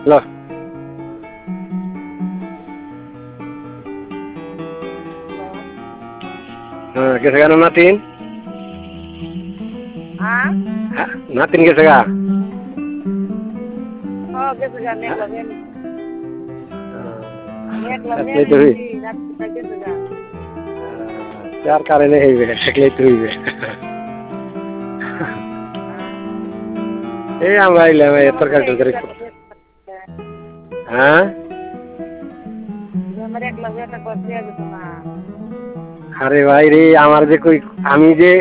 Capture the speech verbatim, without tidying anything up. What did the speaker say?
Hello. হ্যাঁ গেছে কেন নাতিন? হ্যাঁ নাতিন গেছে গা? ও গেছে গা মেঘলা মেঘ মেঘলা মেঘ থাকলেই তো হই নিছি রাত্রিটা গেছে গা যার কারণে হইবে থাকলেই তো হইবে। হ্যাঁ এই আমরা আইলাম এই আমার তরকারি টরকারি। হ্যাঁ আমার একলা একটা করতে গেছে না আরে ভাই রে আমার যে কই আমি যে